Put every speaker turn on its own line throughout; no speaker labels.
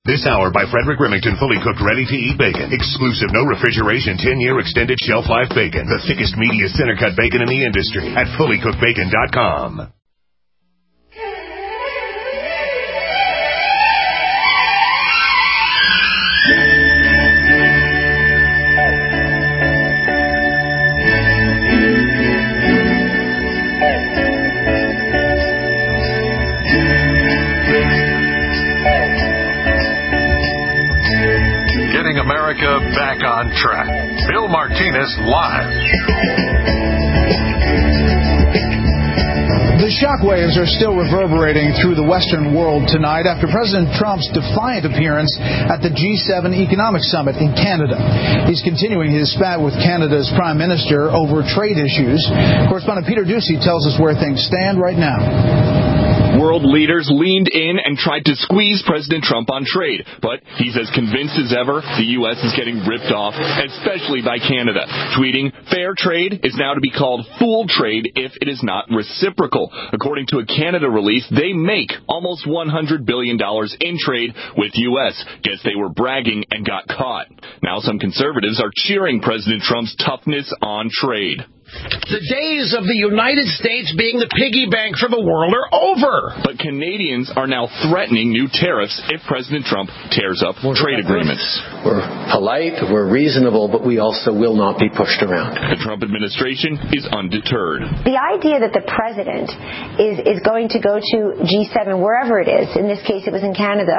This hour by Frederick Remington, fully cooked, ready-to-eat bacon. Exclusive, no refrigeration, 10-year extended shelf life bacon. The thickest, meatiest center-cut bacon in the industry at fullycookedbacon.com.
America back on track. Bill Martinez live.
The shockwaves are still reverberating through the Western world tonight after President Trump's defiant appearance at the G7 Economic Summit in Canada. He's continuing his spat with Canada's Prime Minister over trade issues. Correspondent Peter Ducey tells us where things stand right now.
World leaders leaned in and tried to squeeze President Trump on trade, but he's as convinced as ever the U.S. is getting ripped off, especially by Canada, tweeting, "Fair trade is now to be called fool trade if it is not reciprocal." According to a Canada release, they make almost $100 billion in trade with U.S. Guess they were bragging and got caught. Now some conservatives are cheering President Trump's toughness on trade.
The days of the United States being the piggy bank for the world are over.
But Canadians are now threatening new tariffs if President Trump tears up trade agreements.
We're polite, we're reasonable, but we also will not be pushed around.
The Trump administration is undeterred.
The idea that the president is going to go to G7, wherever it is, in this case it was in Canada,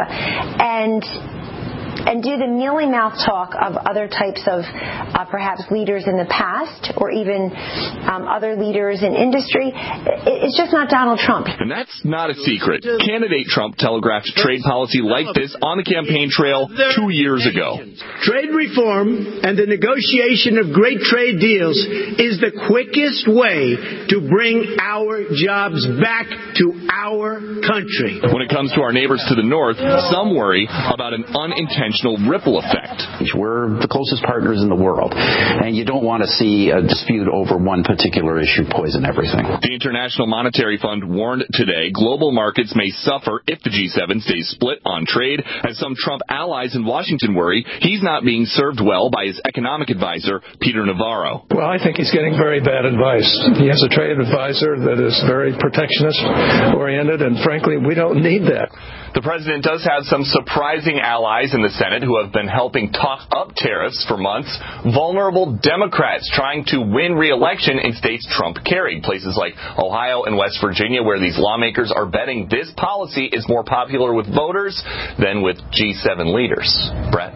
and do the mealy-mouth talk of other types of perhaps leaders in the past or even other leaders in industry, it's just not Donald Trump.
And that's not a secret. Candidate Trump telegraphed trade policy like this on the campaign trail 2 years ago.
Trade reform and the negotiation of great trade deals is the quickest way to bring our jobs back to our country.
When it comes to our neighbors to the north, some worry about an unintentional ripple effect.
We're the closest partners in the world, and you don't want to see a dispute over one particular issue poison everything.
The International Monetary Fund warned today global markets may suffer if the G7 stays split on trade, as some Trump allies in Washington worry he's not being served well by his economic advisor, Peter Navarro.
Well, I think he's getting very bad advice. He has a trade advisor that is very protectionist-oriented, and frankly, we don't need that.
The president does have some surprising allies in the Senate who have been helping talk up tariffs for months. Vulnerable Democrats trying to win re-election in states Trump carried, places like Ohio and West Virginia, where these lawmakers are betting this policy is more popular with voters than with G7 leaders. Brett?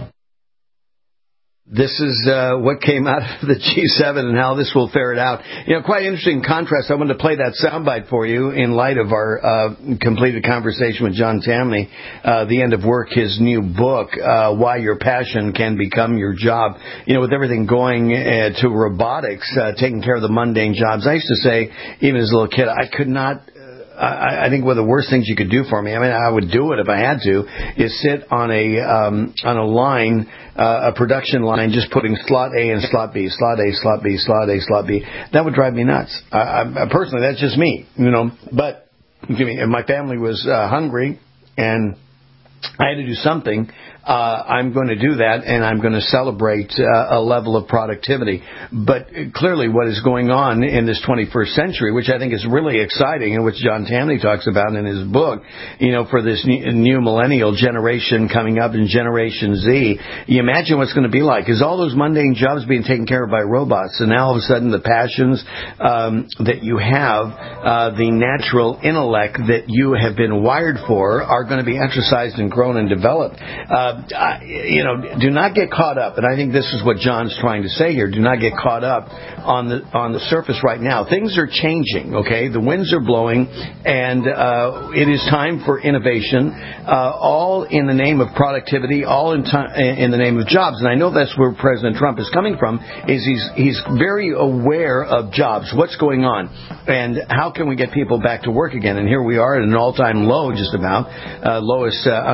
This is what came out of the G7 and how this will fare it out. You know, quite interesting contrast. I wanted to play that soundbite for you in light of our completed conversation with John Tamny, The End of Work, his new book, Why Your Passion Can Become Your Job. You know, with everything going to robotics, taking care of the mundane jobs. I used to say, even as a little kid, I could not... I think one of the worst things you could do for me, I mean, I would do it if I had to, is sit on a line, a production line, just putting slot A and slot B, slot A, slot B, slot A, slot B. That would drive me nuts. Personally, that's just me, you know. But my family was hungry, and I had to do something. I'm going to do that, and I'm going to celebrate a level of productivity. But clearly what is going on in this 21st century, which I think is really exciting, and which John Tamny talks about in his book, you know, for this new millennial generation coming up in Generation Z, you imagine what's going to be like. Is all those mundane jobs being taken care of by robots, and now all of a sudden the passions that you have, the natural intellect that you have been wired for, are going to be exercised and grown and developed. Do not get caught up, and I think this is what John's trying to say here. Do not get caught up on the surface right now. Things are changing, okay? The winds are blowing, and it is time for innovation, all in the name of productivity, all in the name of jobs. And I know that's where President Trump is coming from, is he's very aware of jobs, what's going on, and how can we get people back to work again. And here we are at an all-time low, just about, lowest unemployment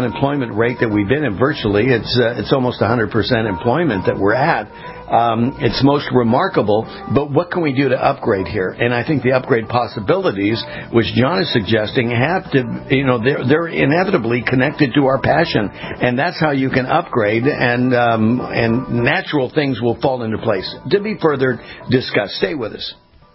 unemployment rate that we've been in virtually. It's almost 100% employment that we're at. It's most remarkable, but what can we do to upgrade here? And I think the upgrade possibilities, which John is suggesting, have to, they're inevitably connected to our passion, and that's how you can upgrade, and natural things will fall into place. To be further discussed. Stay with us.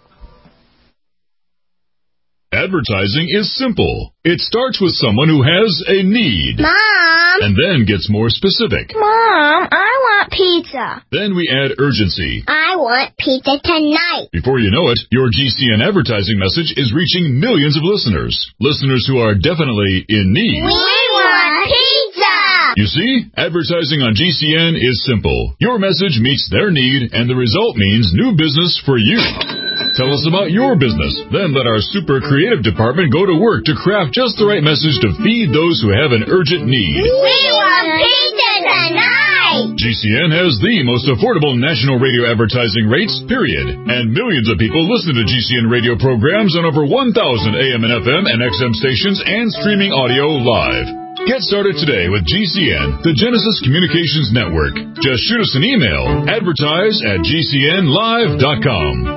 Advertising is simple. It starts with someone who has a need.
Mom!
And then gets more specific.
Mom, I want pizza.
Then we add urgency.
I want pizza tonight.
Before you know it, your GCN advertising message is reaching millions of listeners. Listeners who are definitely in need.
We want pizza!
You see, advertising on GCN is simple. Your message meets their need, and the result means new business for you. Tell us about your business. Then let our super creative department go to work to craft just the right message to feed those who have an urgent need.
We want pizza tonight!
GCN has the most affordable national radio advertising rates, period. And millions of people listen to GCN radio programs on over 1,000 AM and FM and XM stations and streaming audio live. Get started today with GCN, the Genesis Communications Network. Just shoot us an email, advertise@gcnlive.com.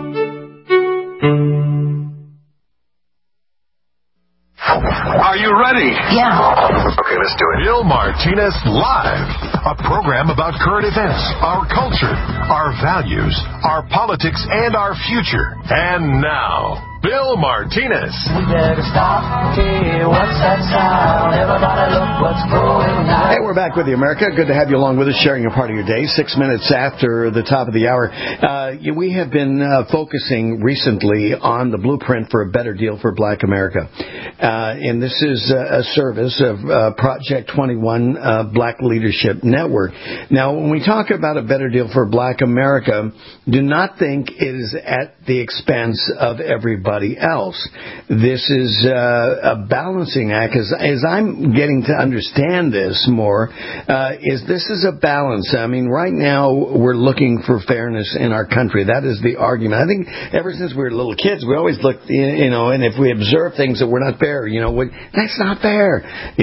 Are you ready?
Yeah.
Okay, let's do it. Bill Martinez Live, a program about current events, our culture, our values, our politics, and our future. And now, Bill Martinez.
We better stop. Hey, what's that sound? Everybody look what's going on.
Hey, we're back with you, America. Good to have you along with us, sharing a part of your day. 6 minutes after the top of the hour. We have been focusing recently on the blueprint for a better deal for Black America. And this is a service of Project 21 Black Leadership Network. Now, when we talk about a better deal for Black America, do not think it is at the expense of everybody else. This is a balancing act. As I'm getting to understand this more, this is a balance. I mean, right now we're looking for fairness in our country. That is the argument. I think ever since we were little kids, we always looked, and if we observe things that were not fair, that's not fair,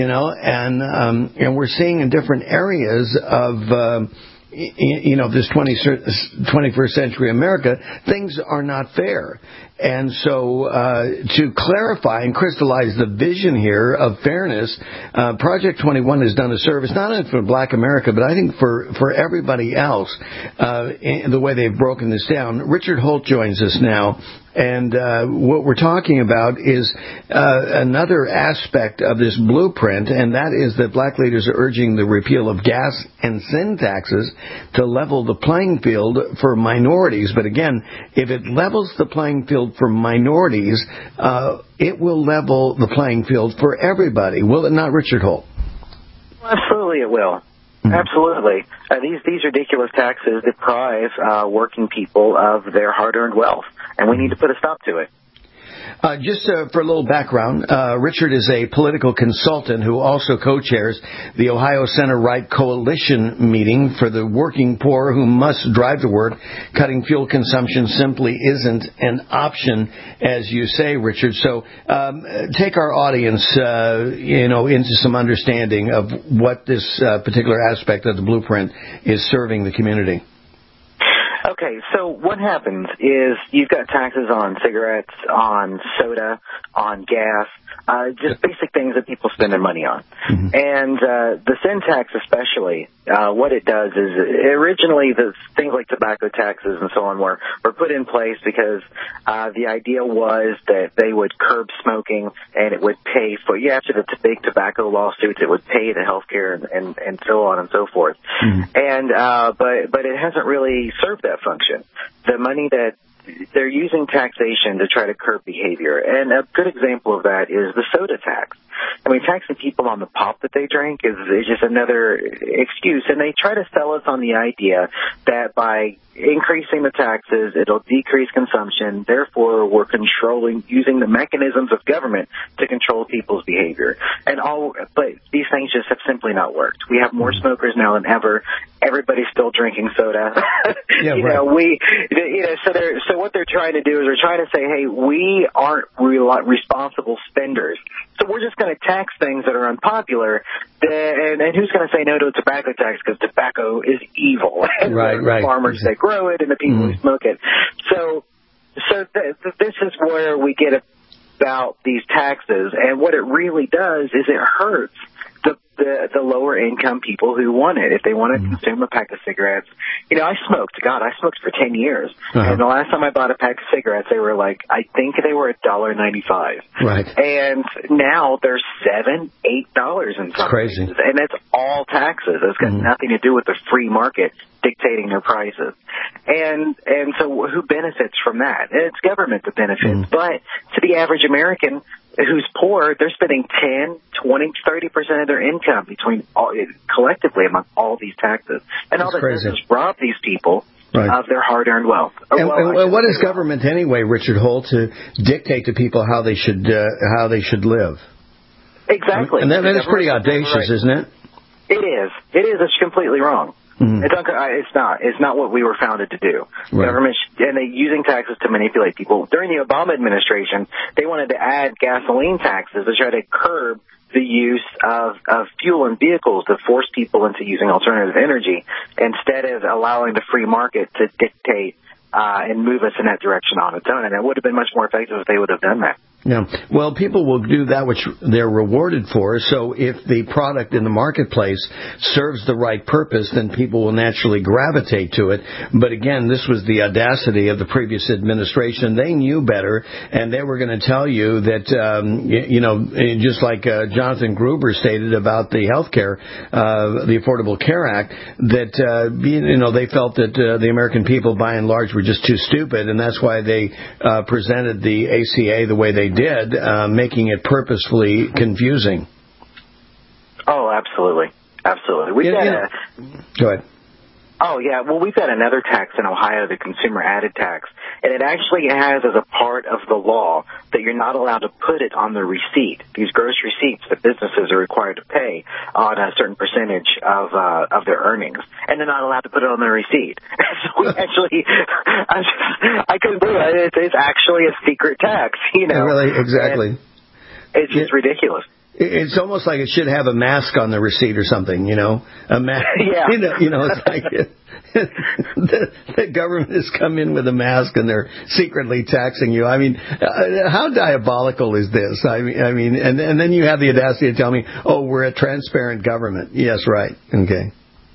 and we're seeing in different areas of this 21st century America, things are not fair. And so to clarify and crystallize the vision here of fairness, Project 21 has done a service not only for Black America, but I think for everybody else, in the way they've broken this down. Richard Holt joins us now. And what we're talking about is another aspect of this blueprint, and that is that Black leaders are urging the repeal of gas and sin taxes to level the playing field for minorities. But again, if it levels the playing field for minorities, it will level the playing field for everybody. Will it not, Richard Holt?
Absolutely it will. Absolutely. These ridiculous taxes deprive working people of their hard-earned wealth, and we need to put a stop to it.
Just for a little background, Richard is a political consultant who also co-chairs the Ohio Center-Right Coalition meeting for the working poor who must drive to work. Cutting fuel consumption simply isn't an option, as you say, Richard. So take our audience, into some understanding of what this particular aspect of the blueprint is serving the community.
Okay, so what happens is you've got taxes on cigarettes, on soda, on gas, just basic things that people spend their money on. Mm-hmm. And the sin tax especially, what it does is originally the things like tobacco taxes and so on were put in place because the idea was that they would curb smoking and it would pay for, after the big tobacco lawsuits, it would pay the health care and so on and so forth. Mm-hmm. And but it hasn't really served that function. The money that they're using taxation to try to curb behavior. And a good example of that is the soda tax. I mean, taxing people on the pop that they drink is just another excuse. And they try to sell us on the idea that by increasing the taxes, it'll decrease consumption. Therefore, we're using the mechanisms of government to control people's behavior. But these things just have simply not worked. We have more smokers now than ever. Everybody's still drinking soda. So what they're trying to do is they're trying to say, hey, we aren't responsible spenders. So we're just going going to tax things that are unpopular, and who's going to say no to a tobacco tax because tobacco is evil?
Right.
The farmers that grow it and the people who smoke it. So this is where we get about these taxes, and what it really does is it hurts the lower income people who want it. If they want to consume a pack of cigarettes, I smoked. God, I smoked for 10 years. And the last time I bought a pack of cigarettes, they were like, I think they were $1.95.
Right.
And now they're $7, $8 in some
crazy.
cases. And it's all taxes. It's got nothing to do with the free market dictating their prices. And so who benefits from that? It's government that benefits. But to the average American who's poor, they're spending 10, 20, 30% of their income collectively among all these taxes. And all that does is rob these people of their hard-earned wealth.
And what is government anyway, Richard Holt, to dictate to people how they should live?
Exactly.
And that is pretty audacious, isn't it?
It is. It's completely wrong. It's not what we were founded to do.
Right.
Government and they using taxes to manipulate people. During the Obama administration, they wanted to add gasoline taxes to try to curb the use of fuel in vehicles to force people into using alternative energy instead of allowing the free market to dictate and move us in that direction on its own. And it would have been much more effective if they would have done that.
Yeah. Well, people will do that which they're rewarded for. So if the product in the marketplace serves the right purpose, then people will naturally gravitate to it. But again, this was the audacity of the previous administration. They knew better, and they were going to tell you that, just like Jonathan Gruber stated about the health care, the Affordable Care Act, that, they felt that the American people, by and large, were just too stupid, and that's why they presented the ACA the way they did, making it purposefully confusing.
Oh, absolutely. Absolutely.
Go ahead.
Oh, yeah. Well, we've got another tax in Ohio, the consumer added tax, and it actually has as a part of the law that you're not allowed to put it on the receipt. These gross receipts that businesses are required to pay on a certain percentage of their earnings, and they're not allowed to put it on the receipt. So we actually, I couldn't believe it. It's actually a secret tax,
Really, exactly.
And it's just ridiculous.
It's almost like it should have a mask on the receipt or something, a mask.
Yeah.
It's like the government has come in with a mask and they're secretly taxing you. I mean, how diabolical is this? I mean, and then you have the audacity to tell me, oh, we're a transparent government. Yes, right. Okay.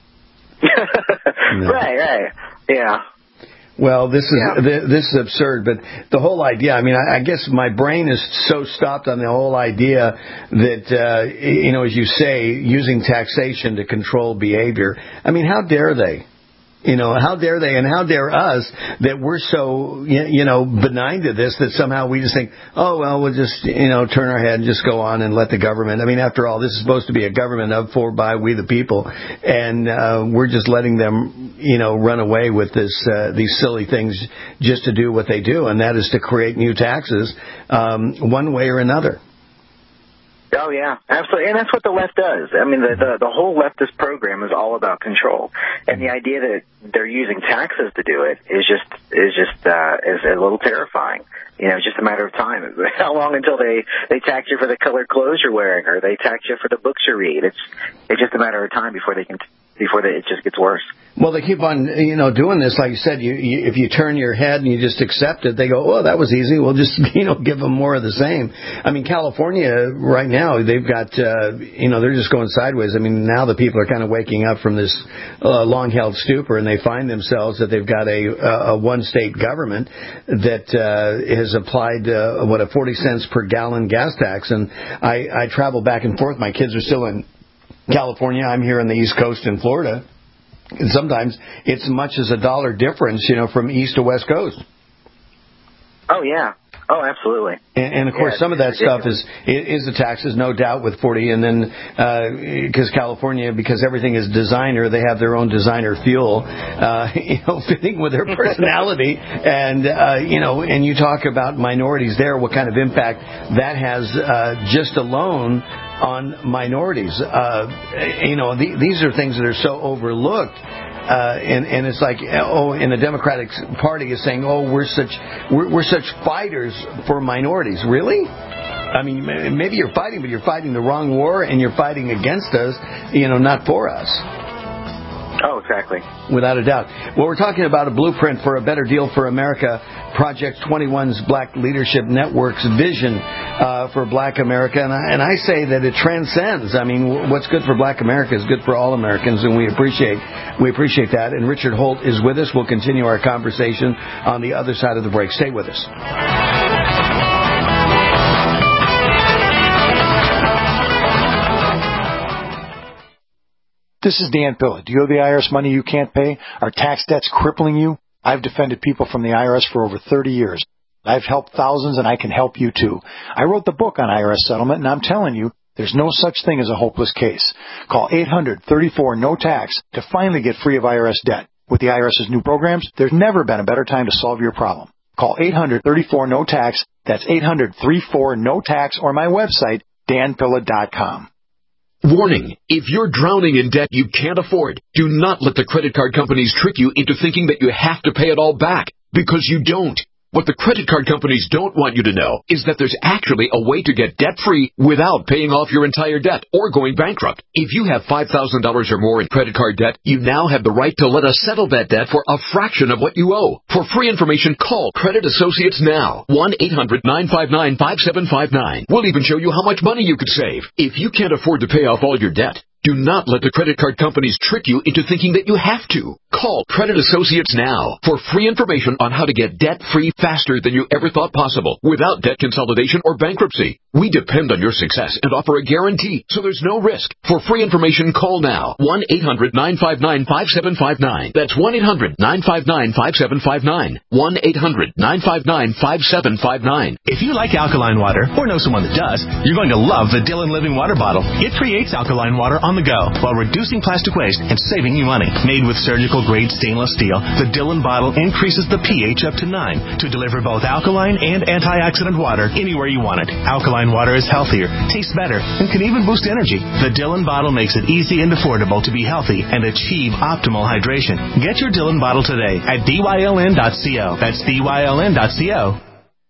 No. Right. Yeah.
Well, this is absurd, but the whole idea, I guess my brain is so stopped on the whole idea that, as you say, using taxation to control behavior. How dare they? How dare they, and how dare us that we're so, benign to this that somehow we just think, oh, well, we'll just, turn our head and just go on and let the government. After all, this is supposed to be a government of, for, by, we the people, and we're just letting them, run away with these silly things just to do what they do, and that is to create new taxes, one way or another.
Oh, yeah, absolutely. And that's what the left does. The whole leftist program is all about control. And the idea that they're using taxes to do it is a little terrifying. It's just a matter of time. How long until they tax you for the colored clothes you're wearing, or they tax you for the books you read? It's just a matter of time before it just gets worse.
Well, they keep on, doing this. Like you said, if you turn your head and you just accept it, they go, oh, that was easy. We'll just, give them more of the same. California right now, they've got, they're just going sideways. Now the people are kind of waking up from this long-held stupor, and they find themselves that they've got a one-state government that has applied, a 40 cents per gallon gas tax. And I travel back and forth. My kids are still in California. I'm here on the East Coast in Florida. And sometimes it's as much as $1 difference, from East to West Coast.
Oh, yeah. Oh, absolutely.
And of course, some of that stuff is the taxes, no doubt, with 40. And then because California, because everything is designer, they have their own designer fuel, fitting with their personality. And, and you talk about minorities there, what kind of impact that has just alone on minorities. These are things that are so overlooked. And it's like, and the Democratic Party is saying, we're such fighters for minorities. Really? I mean, maybe you're fighting, but you're fighting the wrong war, and you're fighting against us, not for us.
Oh, exactly.
Without a doubt. Well, we're talking about a blueprint for a better deal for America, Project 21's Black Leadership Network's vision for Black America. And I say that it transcends. I mean, what's good for Black America is good for all Americans, and we appreciate that. And Richard Holt is with us. We'll continue our conversation on the other side of the break. Stay with us.
This is Dan Pilla. Do you owe the IRS money you can't pay? Are tax debts crippling you? I've defended people from the IRS for over 30 years. I've helped thousands, and I can help you too. I wrote the book on IRS settlement, and I'm telling you, there's no such thing as a hopeless case. Call 800-34-NO-TAX to finally get free of IRS debt. With the IRS's new programs, there's never been a better time to solve your problem. Call 800-34-NO-TAX. That's 800-34-NO-TAX, or my website, danpilla.com.
Warning, if you're drowning in debt you can't afford, do not let the credit card companies trick you into thinking that you have to pay it all back, because you don't. What the credit card companies don't want you to know is that there's actually a way to get debt-free without paying off your entire debt or going bankrupt. If you have $5,000 or more in credit card debt, you now have the right to let us settle that debt for a fraction of what you owe. For free information, call Credit Associates now. 1-800-959-5759. We'll even show you how much money you could save. If you can't afford to pay off all your debt, do not let the credit card companies trick you into thinking that you have to. Call Credit Associates now for free information on how to get debt-free faster than you ever thought possible without debt consolidation or bankruptcy. We depend on your success and offer a guarantee, so there's no risk. For free information, call now. 1-800-959-5759. That's 1-800-959-5759. 1-800-959-5759.
If you like alkaline water or know someone that does, you're going to love the Dillon Living Water Bottle. It creates alkaline water on the go while reducing plastic waste and saving you money. Made with surgical-grade stainless steel, the Dillon bottle increases the pH up to 9 to deliver both alkaline and antioxidant water anywhere you want it. Alkaline water is healthier, tastes better, and can even boost energy. The Dillon bottle makes it easy and affordable to be healthy and achieve optimal hydration. Get your Dillon bottle today at dyln.co. That's dyln.co.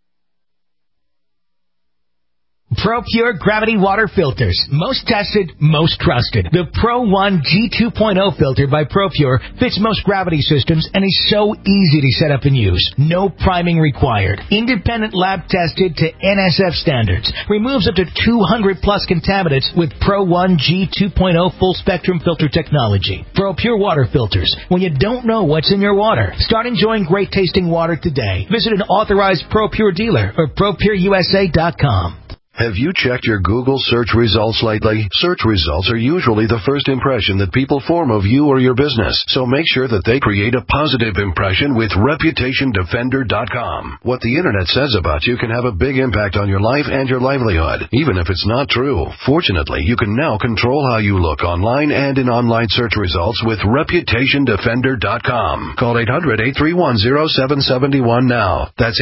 ProPure Gravity Water Filters. Most tested, most trusted. The Pro One G2.0 filter by ProPure fits most gravity systems and is so easy to set up and use. No priming required. Independent lab tested to NSF standards. Removes up to 200 plus contaminants with Pro One G2.0 full spectrum filter technology. ProPure Water Filters. When you don't know what's in your water. Start enjoying great tasting water today. Visit an authorized ProPure dealer or ProPureUSA.com.
Have you checked your Google search results lately? Search results are usually the first impression that people form of you or your business, so make sure that they create a positive impression with ReputationDefender.com. What the Internet says about you can have a big impact on your life and your livelihood, even if it's not true. Fortunately, you can now control how you look online and in online search results with ReputationDefender.com. Call 800-831-0771 now. That's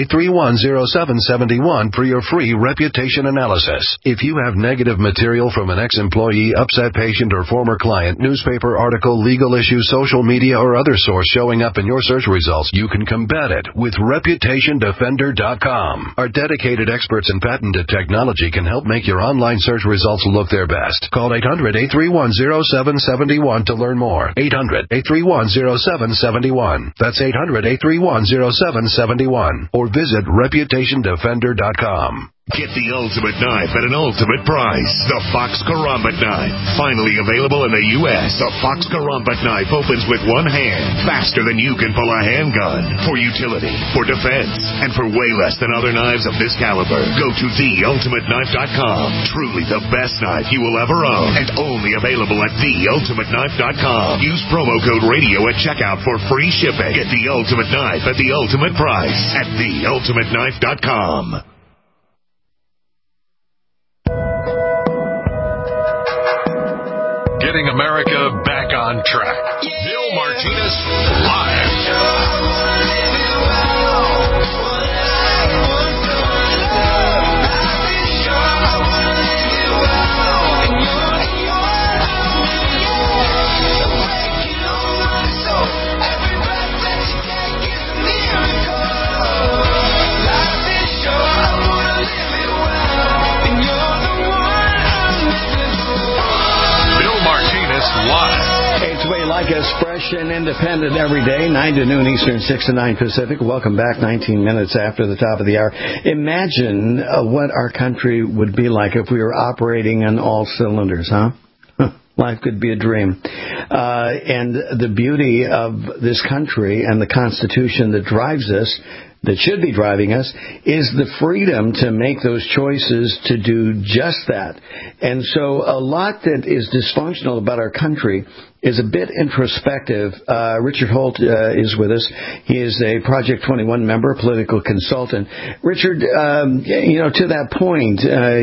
800-831-0771 for your free reputation analysis. If you have negative material from an ex-employee, upset patient, or former client, newspaper article, legal issue, social media, or other source showing up in your search results, you can combat it with ReputationDefender.com. Our dedicated experts in patented technology can help make your online search results look their best. Call 800-831-0771 to learn more. 800-831-0771. That's 800-831-0771. Or visit ReputationDefender.com.
Get the ultimate knife at an ultimate price. The Fox Karambit knife. Finally available in the U.S., the Fox Karambit knife opens with one hand, faster than you can pull a handgun. For utility, for defense, and for way less than other knives of this caliber. Go to TheUltimateKnife.com. Truly the best knife you will ever own, and only available at TheUltimateKnife.com. Use promo code radio at checkout for free shipping. Get the ultimate knife at the ultimate price at TheUltimateKnife.com.
Getting America back on track. Bill Martinez live.
like us, fresh and independent every day, 9 to noon Eastern, 6 to 9 Pacific. Welcome back 19 minutes after the top of the hour. Imagine what our country would be like if we were operating on all cylinders, huh? Life could be a dream. And the beauty of this country and the Constitution that drives us, that should be driving us, is the freedom to make those choices to do just that. And so a lot that is dysfunctional about our country is a bit introspective. Richard Holt is with us. He is a Project 21 member, political consultant. Richard, to that point,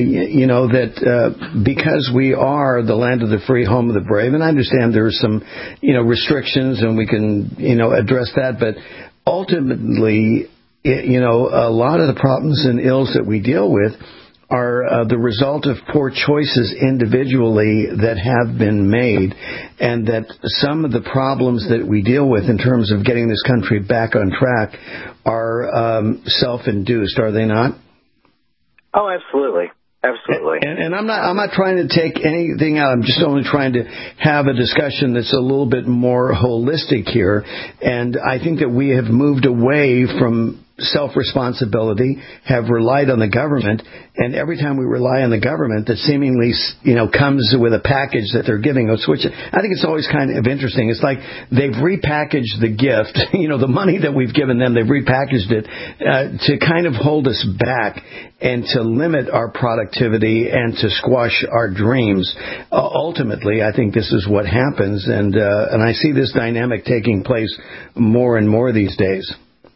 that because we are the land of the free, home of the brave, and I understand there are some, restrictions, and we can, address that, but ultimately, a lot of the problems and ills that we deal with are the result of poor choices individually that have been made, and that some of the problems that we deal with in terms of getting this country back on track are self-induced, are they not?
Oh, absolutely. Absolutely.
And I'm not trying to take anything out. I'm just only trying to have a discussion that's a little bit more holistic here. And I think that we have moved away from self-responsibility, have relied on the government, and every time we rely on the government that seemingly, comes with a package that they're giving us, which I think it's always kind of interesting. It's like they've repackaged the gift, the money that we've given them, they've repackaged it to kind of hold us back and to limit our productivity and to squash our dreams. Ultimately, I think this is what happens, and I see this dynamic taking place more and more these days.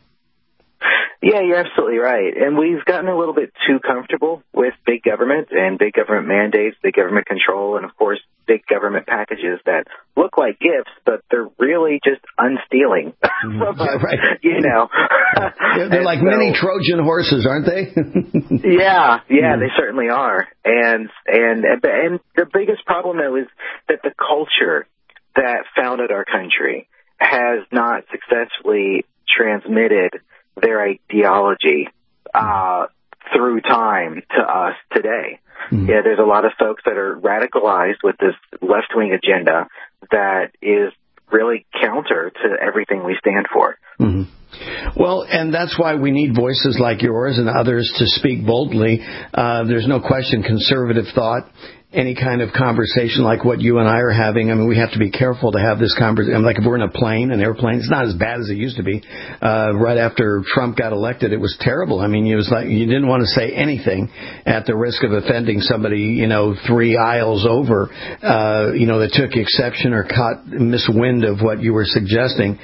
Yeah, you're absolutely right. And we've gotten a little bit too comfortable with big government and big government mandates, big government control, and, of course, big government packages that look like gifts, but they're really just unstealing from us,
right. They're like mini Trojan horses, aren't they?
Yeah, they certainly are. And the biggest problem, though, is that the culture that founded our country has not successfully transmitted their ideology through time to us today. Yeah, there's a lot of folks that are radicalized with this left-wing agenda that is really counter to everything we stand for.
Well, and that's why we need voices like yours and others to speak boldly. There's no question conservative thought, any kind of conversation like what you and I are having. I mean, we have to be careful to have this conversation. Like if we're in an airplane, it's not as bad as it used to be. Right after Trump got elected, it was terrible. I mean, it was like you didn't want to say anything at the risk of offending somebody, 3 aisles over, that took exception or caught miswind of what you were suggesting.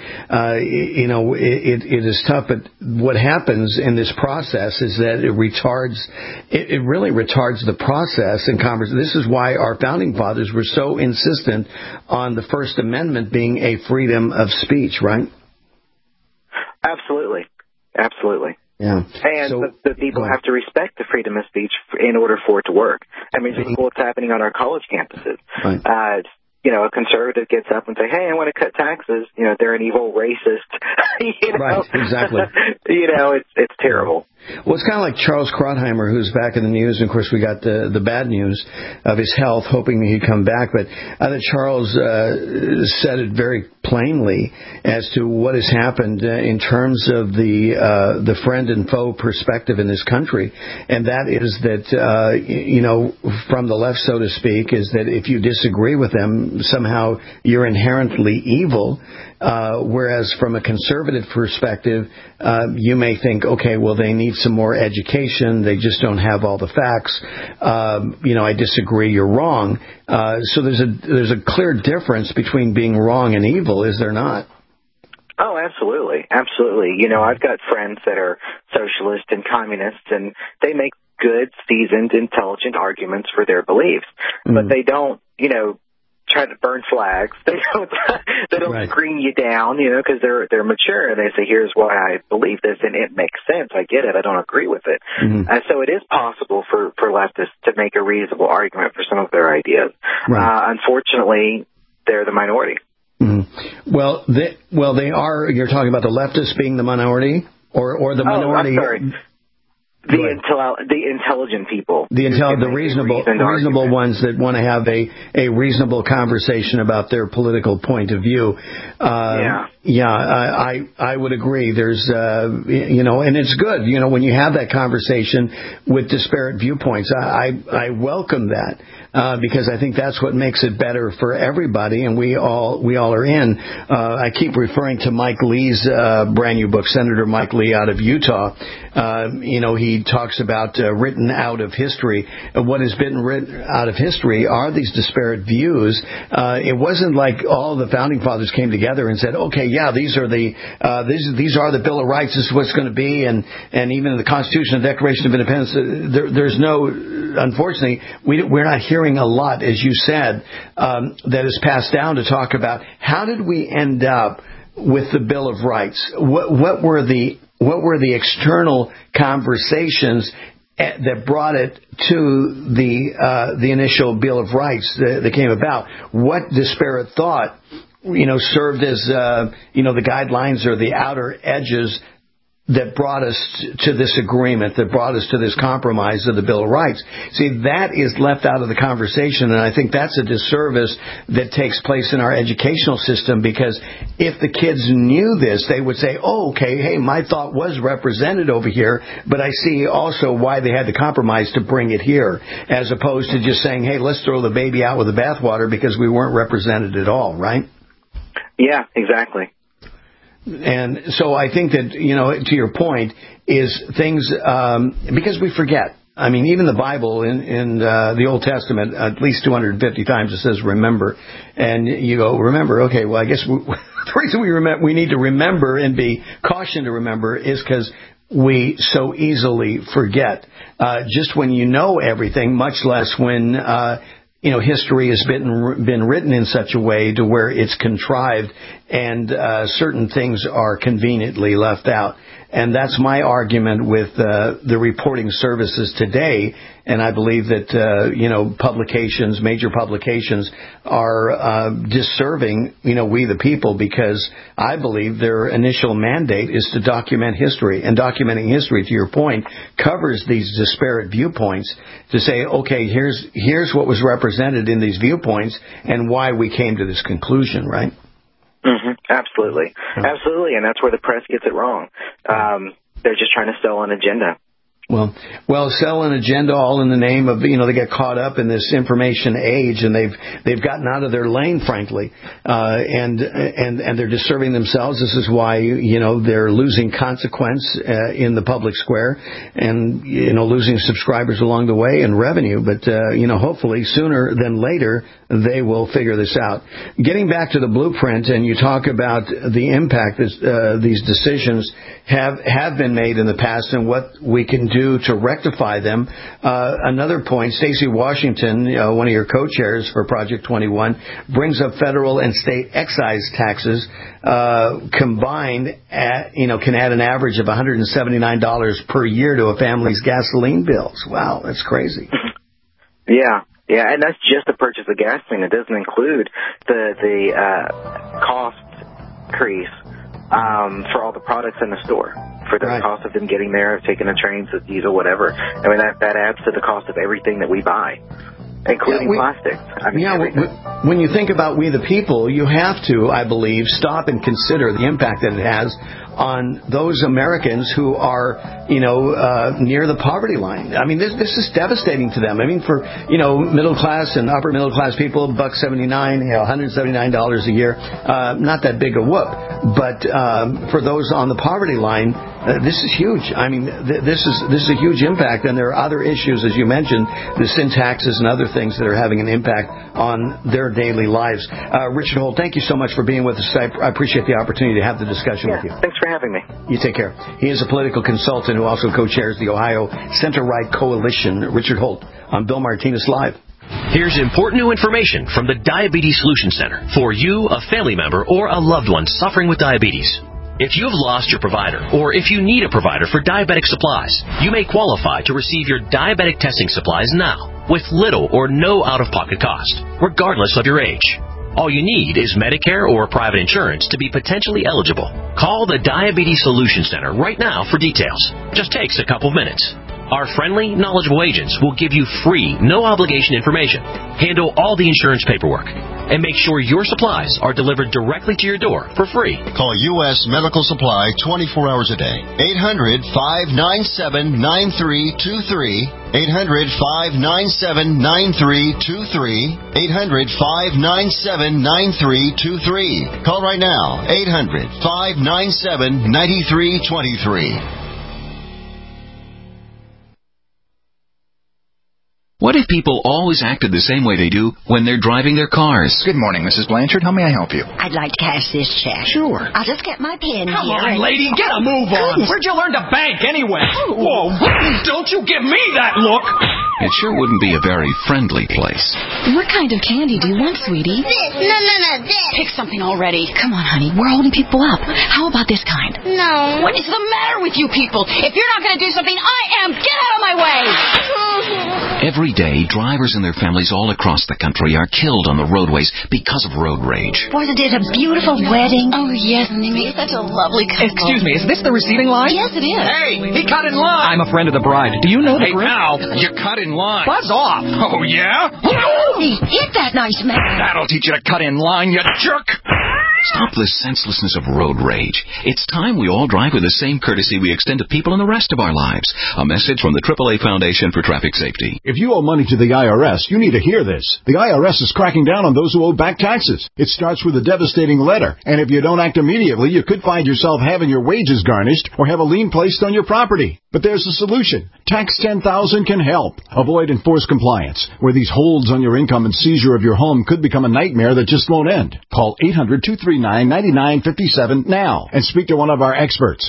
It is tough. But what happens in this process is that it really retards the process in conversation. This is why our founding fathers were so insistent on the First Amendment being a freedom of speech, right?
Absolutely.
Yeah.
And the people have to respect the freedom of speech in order for it to work. I mean, look what's happening on our college campuses.
Right.
A conservative gets up and say, "Hey, I want to cut taxes." They're an evil racist.
Right, exactly.
It's terrible.
Well, it's kind of like Charles Krauthammer, who's back in the news. And, of course, we got the bad news of his health, hoping that he'd come back. But I think Charles said it very plainly as to what has happened in terms of the friend and foe perspective in this country. And that is that, from the left, so to speak, is that if you disagree with them, somehow you're inherently evil. Whereas from a conservative perspective, you may think, okay, well, they need some more education. They just don't have all the facts. I disagree. You're wrong. So there's a clear difference between being wrong and evil, is there not?
Oh, absolutely. Absolutely. I've got friends that are socialists and communists, and they make good, seasoned, intelligent arguments for their beliefs. But they don't, try to burn flags. They don't screen you down, because they're mature, and they say, "Here's why I believe this," and it makes sense. I get it. I don't agree with it. So it is possible for leftists to make a reasonable argument for some of their ideas. Unfortunately, they're the minority.
Well, they are. You're talking about the leftists being the minority, or the minority.
I'm sorry. The intelligent people.
The reasonable ones that want to have a reasonable conversation about their political point of view. I would agree. There's, and it's good, when you have that conversation with disparate viewpoints. I welcome that. Because I think that's what makes it better for everybody, and we all are in. I keep referring to Mike Lee's brand new book, Senator Mike Lee out of Utah. He talks about written out of history. What has been written out of history are these disparate views. It wasn't like all the founding fathers came together and said, okay, yeah, these are the Bill of Rights. This is what's going to be, and even the Constitution, the Declaration of Independence. There's no, unfortunately, we're not hearing a lot, as you said, that is passed down to talk about how did we end up with the Bill of Rights? What were the external conversations that brought it to the initial Bill of Rights that came about? What disparate thought, served as the guidelines or the outer edges that brought us to this agreement, that brought us to this compromise of the Bill of Rights? See, that is left out of the conversation, and I think that's a disservice that takes place in our educational system, because if the kids knew this, they would say, oh, okay, hey, my thought was represented over here, but I see also why they had to compromise to bring it here, as opposed to just saying, hey, let's throw the baby out with the bathwater because we weren't represented at all, right?
Yeah, exactly.
And so I think that, to your point, is things, because we forget. I mean, even the Bible in the Old Testament, at least 250 times it says remember. And you go, remember, okay, well, I guess the reason we need to remember and be cautioned to remember is because we so easily forget. Just when you know everything, much less when history has been written in such a way to where it's contrived and certain things are conveniently left out. And that's my argument with the reporting services today. And I believe that, publications, major publications are disserving, we the people, because I believe their initial mandate is to document history. And documenting history, to your point, covers these disparate viewpoints to say, okay, here's what was represented in these viewpoints and why we came to this conclusion, right?
Mm-hmm. Absolutely. Absolutely. And that's where the press gets it wrong. They're just trying to sell an agenda.
Well, sell an agenda all in the name of, they get caught up in this information age, and they've gotten out of their lane, frankly, and they're disserving themselves. This is why, they're losing consequence in the public square, and, losing subscribers along the way and revenue. But, hopefully sooner than later, they will figure this out. Getting back to the blueprint, and you talk about the impact these decisions have been made in the past and what we can do to rectify them. Another point, Stacey Washington, one of your co-chairs for Project 21, brings up federal and state excise taxes combined can add an average of $179 per year to a family's gasoline bills. Wow, that's crazy.
Yeah, and that's just the purchase of gasoline. It doesn't include the cost increase for all the products in the store, for the cost of them getting there, taking the trains, the diesel, whatever. I mean, that adds to the cost of everything that we buy, including plastics.
When you think about we the people, you have to, I believe, stop and consider the impact that it has on those Americans who are, near the poverty line. I mean, this is devastating to them. I mean, for, middle class and upper middle class people, $1.79, $179 a year, not that big a whoop. But for those on the poverty line, this is huge. I mean, this is a huge impact, and there are other issues, as you mentioned, the sin taxes and other things that are having an impact on their daily lives. Richard Holt, thank you so much for being with us. I appreciate the opportunity to have the discussion with you.
Thanks for having me.
You take care. He is a political consultant who also co-chairs the Ohio Center-Right Coalition. Richard Holt on Bill Martinez Live.
Here's important new information from the Diabetes Solution Center for you, a family member, or a loved one suffering with diabetes. If you have lost your provider, or if you need a provider for diabetic supplies, you may qualify to receive your diabetic testing supplies now with little or no out-of-pocket cost, regardless of your age. All you need is Medicare or private insurance to be potentially eligible. Call the Diabetes Solution Center right now for details. Just takes a couple minutes. Our friendly, knowledgeable agents will give you free, no-obligation information, handle all the insurance paperwork, and make sure your supplies are delivered directly to your door for free.
Call U.S. Medical Supply 24 hours a day. 800-597-9323. 800-597-9323. 800-597-9323. Call right now. 800-597-9323.
What if people always acted the same way they do when they're driving their cars?
Good morning, Mrs. Blanchard. How may I help you?
I'd like to cash this check.
Sure.
I'll just get my pen
Come
here.
on, lady, get a move on. Where'd you learn to bank anyway? Whoa, don't you give me that look.
It sure wouldn't be a very friendly place.
What kind of candy do you want, sweetie?
This. No, this.
Pick something already. Come on, honey. We're holding people up. How about this kind?
No.
What is the matter with you people? If you're not going to do something, I am. Get out of my way.
Every day, drivers and their families all across the country are killed on the roadways because of road rage.
Wasn't it a beautiful wedding? Oh, yes, and they made such a lovely couple.
Excuse me, is this the receiving line?
Yes, it is.
Hey, he cut in line. I'm a friend of the bride. Do you know the bride? Hey, now, you cut in line. Buzz off. Oh, yeah?
He hit that nice man.
That'll teach you to cut in line, you jerk.
Stop the senselessness of road rage. It's time we all drive with the same courtesy we extend to people in the rest of our lives. A message from the AAA Foundation for Traffic Safety.
If you owe money to the IRS, you need to hear this. The IRS is cracking down on those who owe back taxes. It starts with a devastating letter, and if you don't act immediately, you could find yourself having your wages garnished or have a lien placed on your property. But there's a solution. Tax 10,000 can help. Avoid enforced compliance, where these holds on your income and seizure of your home could become a nightmare that just won't end. Call 800-239-9957 now and speak to one of our experts.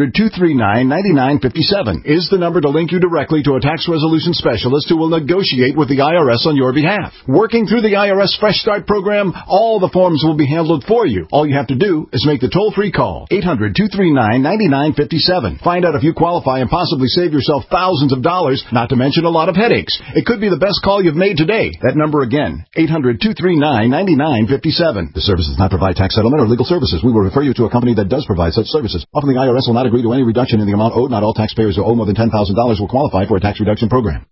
800-239-9957 is the number to link you directly to a tax resolution specialist who will negotiate with the IRS on your behalf. Working through the IRS Fresh Start program, all the forms will be handled for you. All you have to do is make the toll-free call. 800-239-9957. Find out if you qualify and possibly save yourself thousands of dollars, not to mention a lot of headaches. It could be the best call you've made today. That number again, 800-239-9957. The service does not provide tax settlement or legal services. We will refer you to a company that does provide such services. Often the IRS will not agree to any reduction in the amount owed. Not all taxpayers who owe more than $10,000 will qualify for a tax reduction program.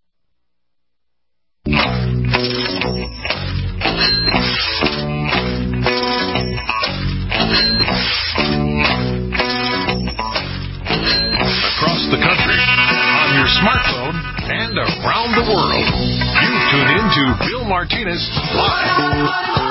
Across the country, on your smartphone, and around the world. You tune in to Bill Martinez Live.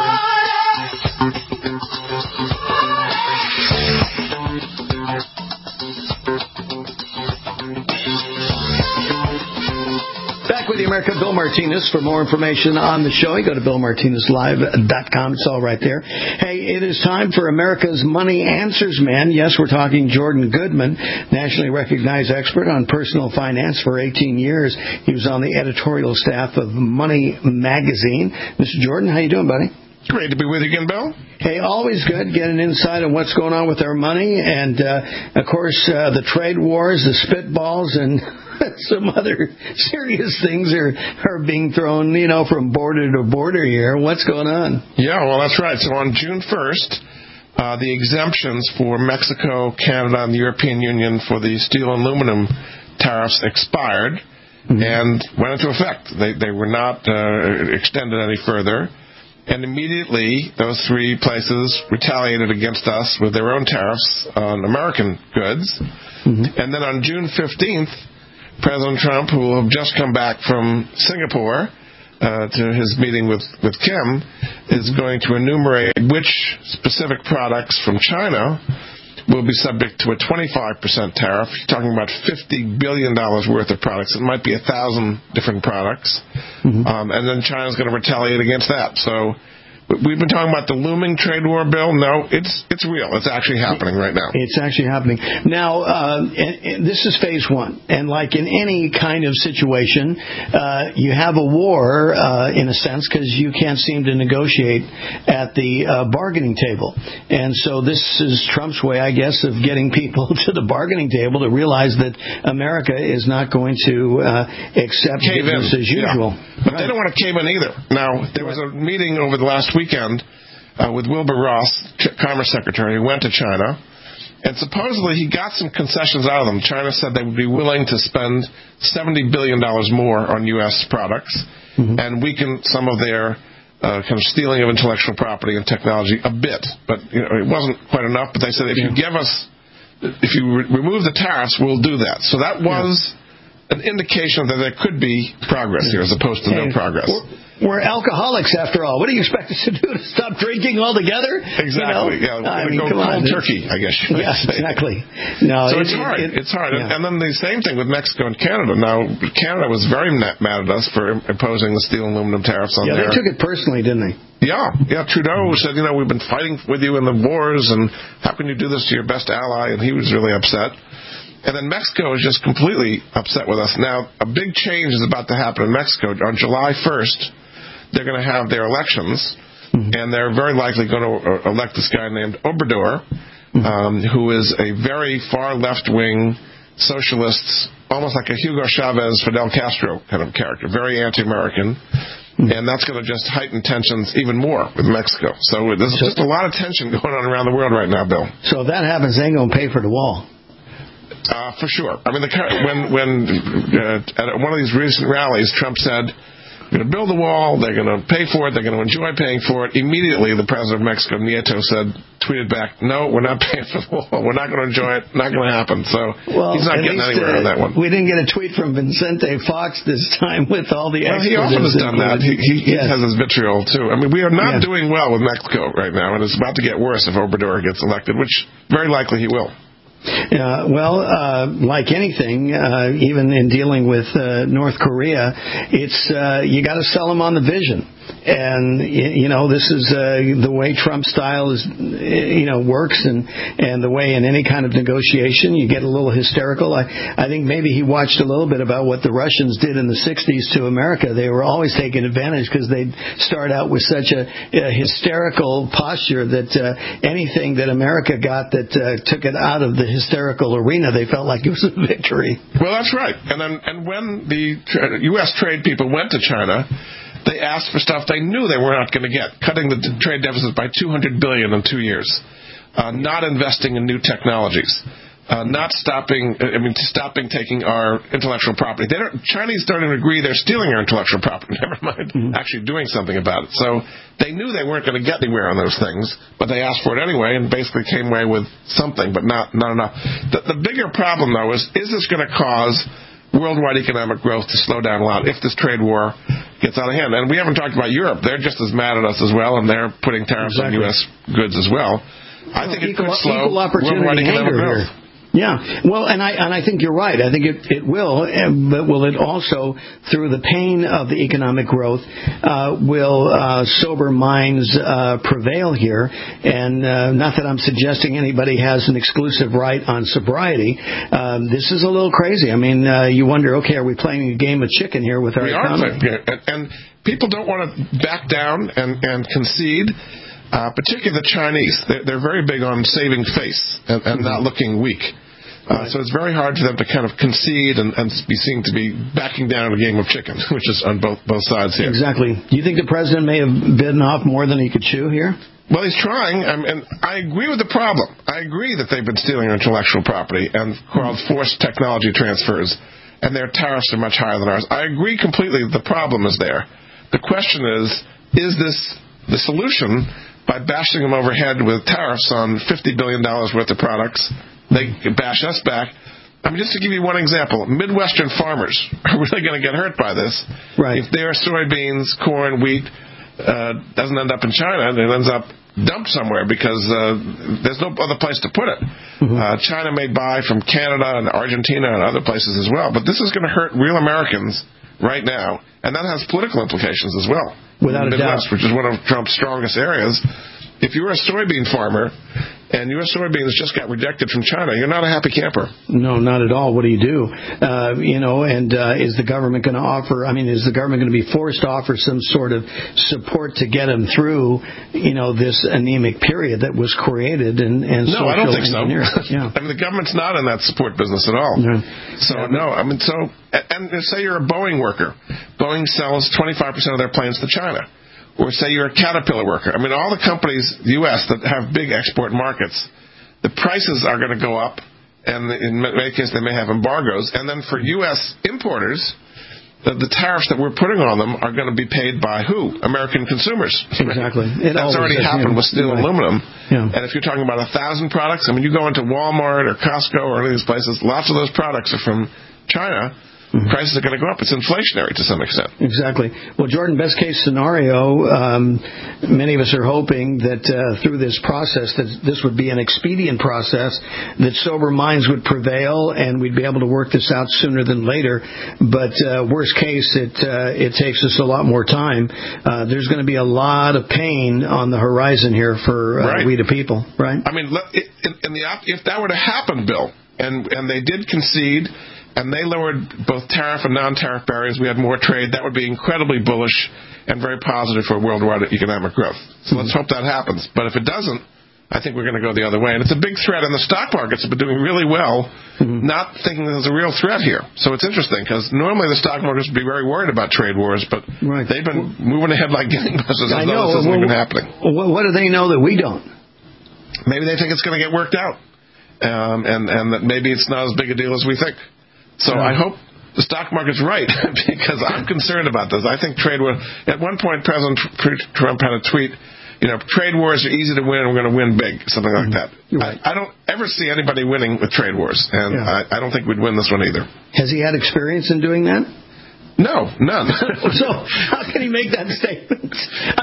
Back with the America, Bill Martinez. For more information on the show, you go to BillMartinezLive.com. It's all right there. Hey, it is time for America's Money Answers Man. Yes, we're talking Jordan Goodman, nationally recognized expert on personal finance for 18 years. He was on the editorial staff of Money Magazine. Mr. Jordan, how you doing, buddy?
Great to be with you again, Bill.
Hey, always good. Get an insight on what's going on with our money. And, of course, the trade wars, the spitballs, and some other serious things are being thrown, from border to border here. What's going on?
Yeah, well, that's right. So on June 1st, the exemptions for Mexico, Canada, and the European Union for the steel and aluminum tariffs expired and went into effect. They were not extended any further. And immediately, those three places retaliated against us with their own tariffs on American goods. And then on June 15th, President Trump, who will have just come back from Singapore to his meeting with Kim, is going to enumerate which specific products from China will be subject to a 25% tariff. You're talking about $50 billion worth of products. It might be 1,000 different products. And then China's going to retaliate against that. So we've been talking about the looming trade war, Bill. No, it's real. It's actually happening right now.
It's actually happening. Now, this is phase one. And like in any kind of situation, you have a war, in a sense, because you can't seem to negotiate at the bargaining table. And so this is Trump's way, I guess, of getting people to the bargaining table to realize that America is not going to accept business as usual.
Yeah. But they don't want to cave in either. Now, there was a meeting over the last weekend with Wilbur Ross, Commerce Secretary, who went to China, And supposedly he got some concessions out of them. China said they would be willing to spend $70 billion more on U.S. products and weaken some of their kind of stealing of intellectual property and technology a bit. But it wasn't quite enough. But they said, if you remove the tariffs, we'll do that. So that was an indication that there could be progress here as opposed to no progress.
We're alcoholics, after all. What do you expect us to do? To stop drinking altogether?
Exactly. I mean, go cold turkey, I guess you might say. Exactly.
No,
so it's hard. It's hard. Yeah. And then the same thing with Mexico and Canada. Now, Canada was very mad at us for imposing the steel and aluminum tariffs on there.
Yeah, they took it personally, didn't they?
Yeah. Trudeau said, we've been fighting with you in the wars, and how can you do this to your best ally? And he was really upset. And then Mexico is just completely upset with us. Now, a big change is about to happen in Mexico. On July 1st, they're going to have their elections, and they're very likely going to elect this guy named Obrador, who is a very far left-wing socialist, almost like a Hugo Chavez, Fidel Castro kind of character, very anti-American. And that's going to just heighten tensions even more with Mexico. So there's just a lot of tension going on around the world right now, Bill.
So if that happens, they ain't going to pay for the wall.
For sure. I mean, when at one of these recent rallies, Trump said, they're going to build the wall, they're going to pay for it, they're going to enjoy paying for it. Immediately, the president of Mexico, Nieto, tweeted back, no, we're not paying for the wall. We're not going to enjoy it. Not going to happen. So he's not getting anywhere on that one.
We didn't get a tweet from Vicente Fox this time with all the experts.
He often has done that. He has his vitriol, too. I mean, we are not doing well with Mexico right now, and it's about to get worse if Obrador gets elected, which very likely he will.
Like anything, even in dealing with North Korea, it's you got to sell them on the vision. And this is the way Trump style is, works, and the way in any kind of negotiation you get a little hysterical. I think maybe he watched a little bit about what the Russians did in the 60s to America. They were always taking advantage because they'd start out with such a hysterical posture that anything that America got that took it out of the hysterical arena, they felt like it was a victory.
Well, that's right. And when the U.S. trade people went to China, they asked for stuff they knew they were not going to get, cutting the trade deficit by $200 billion in 2 years, not investing in new technologies, stopping taking our intellectual property. Chinese don't even agree they're stealing our intellectual property, never mind actually doing something about it. So they knew they weren't going to get anywhere on those things, but they asked for it anyway and basically came away with something, but not enough. The bigger problem, though, is this going to cause worldwide economic growth to slow down a lot if this trade war gets out of hand? And we haven't talked about Europe. They're just as mad at us as well, and they're putting tariffs on U.S. goods as well. I think it could slow worldwide economic growth.
Yeah, well, and I think you're right. I think it will, but will it also, through the pain of the economic growth, will sober minds prevail here? And not that I'm suggesting anybody has an exclusive right on sobriety. This is a little crazy. I mean, you wonder, okay, are we playing a game of chicken here with our economy?
And people don't want to back down and concede. Particularly the Chinese. They're very big on saving face and not looking weak. So it's very hard for them to kind of concede and be seen to be backing down a game of chicken, which is on both sides here.
Exactly. Do you think the president may have bitten off more than he could chew here?
Well, he's trying, and I agree with the problem. I agree that they've been stealing our intellectual property and called forced technology transfers, and their tariffs are much higher than ours. I agree completely that the problem is there. The question is this the solution? By bashing them overhead with tariffs on $50 billion worth of products, they bash us back. I mean, just to give you one example, Midwestern farmers are really going to get hurt by this.
Right.
If their soybeans, corn, wheat doesn't end up in China, it ends up dumped somewhere because there's no other place to put it. China may buy from Canada and Argentina and other places as well, but this is going to hurt real Americans right now, and that has political implications as well.
Without a doubt.
Which is one of Trump's strongest areas. If you're a soybean farmer and your soybeans just got rejected from China, you're not a happy camper.
No, not at all. What do you do? Is the government going to offer, is the government going to be forced to offer some sort of support to get them through, this anemic period that was created and
No, I don't think so.
Yeah.
The government's not in that support business at all.
No.
And say you're a Boeing worker. Boeing sells 25% of their planes to China. Or say you're a Caterpillar worker. All the companies, the U.S., that have big export markets, the prices are going to go up, and in many cases they may have embargoes. And then for U.S. importers, the tariffs that we're putting on them are going to be paid by who? American consumers.
Exactly.
That's already happened with steel and aluminum.
Yeah.
And if you're talking about 1,000 products, I mean, you go into Walmart or Costco or any of these places, lots of those products are from China. Prices are going to go up. It's inflationary to some extent.
Exactly. Well, Jordan, best case scenario, many of us are hoping that through this process, that this would be an expedient process, that sober minds would prevail, and we'd be able to work this out sooner than later. But worst case, it takes us a lot more time. There's going to be a lot of pain on the horizon here for we the people, right?
I mean, if that were to happen, Bill, and they did concede, and they lowered both tariff and non-tariff barriers, we had more trade, that would be incredibly bullish and very positive for worldwide economic growth. So let's hope that happens. But if it doesn't, I think we're going to go the other way. And it's a big threat, and the stock markets have been doing really well, not thinking there's a real threat here. So it's interesting, because normally the stock markets would be very worried about trade wars, but they've been moving ahead like gangbusters.
I know.
This hasn't even happening.
What do they know that we don't?
Maybe they think it's going to get worked out, and that maybe it's not as big a deal as we think. So I hope the stock market's right, because I'm concerned about this. I think trade war. At one point, President Trump had a tweet, trade wars are easy to win, and we're going to win big, something like that.
Right.
I don't ever see anybody winning with trade wars, and I don't think we'd win this one either.
Has he had experience in doing that?
No, none.
So how can he make that statement? I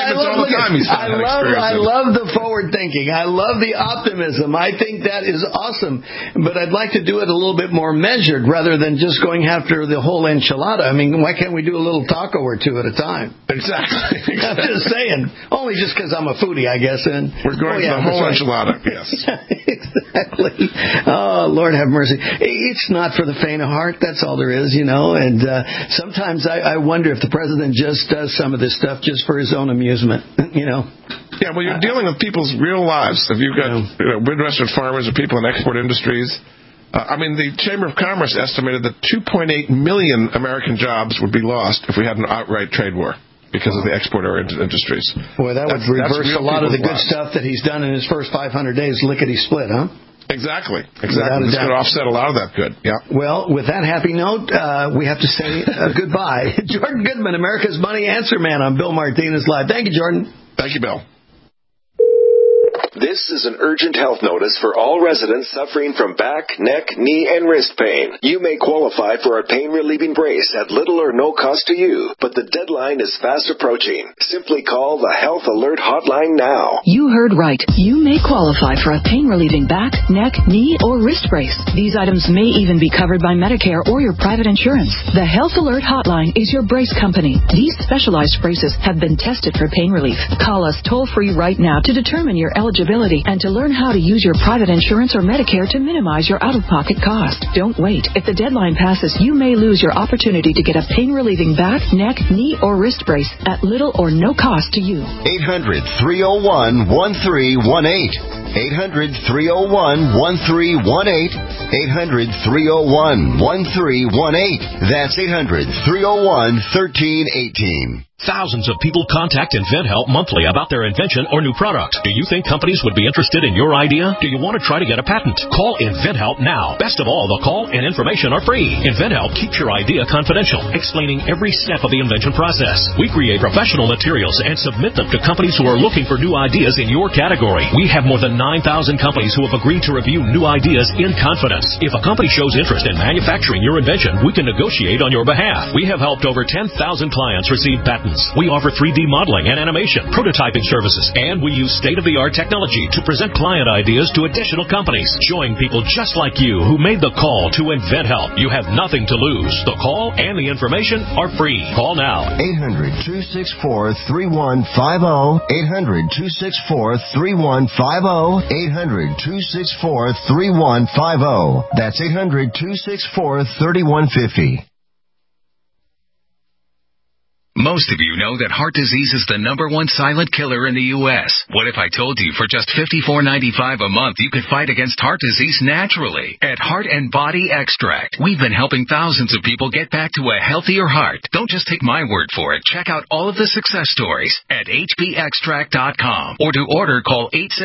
love the forward thinking. I love the optimism. I think that is awesome. But I'd like to do it a little bit more measured rather than just going after the whole enchilada. I mean, why can't we do a little taco or two at a time?
Exactly.
I'm just saying. Only just because I'm a foodie, I guess. And
we're going for the whole enchilada. Yes.
Exactly. Oh, Lord have mercy. It's not for the faint of heart. That's all there is, and sometimes I wonder if the president just does some of this stuff just for his own amusement, Yeah,
well, you're dealing with people's real lives. If you've got Midwestern farmers or people in export industries, the Chamber of Commerce estimated that 2.8 million American jobs would be lost if we had an outright trade war because of the export-oriented industries.
Boy, that would reverse a lot of the good stuff that he's done in his first 500 days, lickety-split, huh?
Exactly. This could offset a lot of that good. Yeah.
Well, with that happy note, we have to say goodbye. Jordan Goodman, America's Money Answer Man on Bill Martinez Live. Thank you, Jordan.
Thank you, Bill.
This is an urgent health notice for all residents suffering from back, neck, knee, and wrist pain. You may qualify for a pain-relieving brace at little or no cost to you, but the deadline is fast approaching. Simply call the Health Alert Hotline now.
You heard right. You may qualify for a pain-relieving back, neck, knee, or wrist brace. These items may even be covered by Medicare or your private insurance. The Health Alert Hotline is your brace company. These specialized braces have been tested for pain relief. Call us toll-free right now to determine your eligibility and to learn how to use your private insurance or Medicare to minimize your out-of-pocket cost. Don't wait. If the deadline passes, you may lose your opportunity to get a pain-relieving back, neck, knee, or wrist brace at little or no cost to you.
800-301-1318. 800-301-1318. 800-301-1318. That's 800-301-1318.
Thousands of people contact InventHelp monthly about their invention or new product. Do you think companies would be interested in your idea? Do you want to try to get a patent? Call InventHelp now. Best of all, the call and information are free. InventHelp keeps your idea confidential, explaining every step of the invention process. We create professional materials and submit them to companies who are looking for new ideas in your category. We have more than 9,000 companies who have agreed to review new ideas in confidence. If a company shows interest in manufacturing your invention, we can negotiate on your behalf. We have helped over 10,000 clients receive patents. We offer 3D modeling and animation, prototyping services, and we use state-of-the-art technology to present client ideas to additional companies, showing people just like you who made the call to InventHelp. You have nothing to lose. The call and the information are free. Call now.
800-264-3150. 800-264-3150. 800-264-3150. That's 800-264-3150.
Most of you know that heart disease is the #1 silent killer in the U.S. What if I told you for just $54.95 a month you could fight against heart disease naturally at Heart and Body Extract? We've been helping thousands of people get back to a healthier heart. Don't just take my word for it. Check out all of the success stories at hbextract.com, or to order, call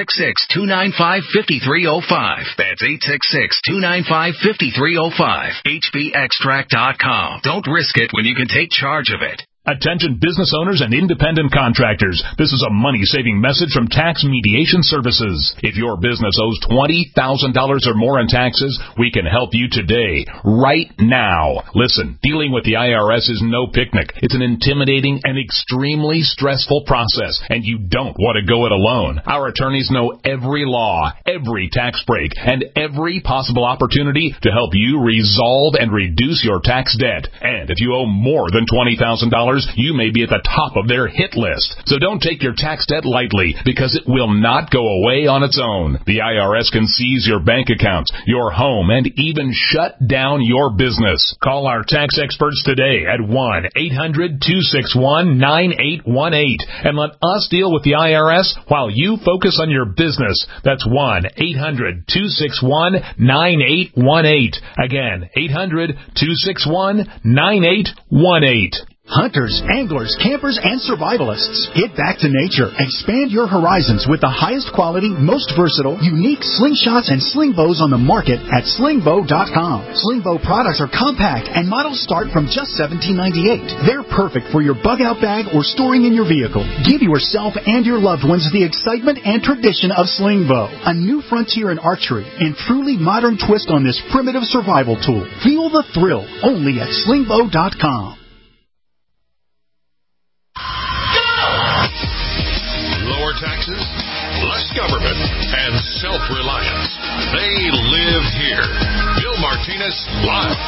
866-295-5305. That's 866-295-5305. hbextract.com. Don't risk it when you can take charge of it.
Attention business owners and independent contractors. This is a money-saving message from Tax Mediation Services. If your business owes $20,000 or more in taxes, we can help you today, right now. Listen, dealing with the IRS is no picnic. It's an intimidating and extremely stressful process, and you don't want to go it alone. Our attorneys know every law, every tax break, and every possible opportunity to help you resolve and reduce your tax debt. And if you owe more than $20,000, you may be at the top of their hit list. So don't take your tax debt lightly, because it will not go away on its own. The IRS can seize your bank accounts, your home, and even shut down your business. Call our tax experts today at 1-800-261-9818 and let us deal with the IRS while you focus on your business. That's 1-800-261-9818. Again, 800-261-9818.
Hunters, anglers, campers, and survivalists. Get back to nature. Expand your horizons with the highest quality, most versatile, unique slingshots and sling bows on the market at slingbow.com. Slingbow products are compact and models start from just $17.98. They're perfect for your bug out bag or storing in your vehicle. Give yourself and your loved ones the excitement and tradition of Slingbow, a new frontier in archery and truly modern twist on this primitive survival tool. Feel the thrill only at slingbow.com.
Lower taxes, less government, and self-reliance. They live here. Bill Martinez Live.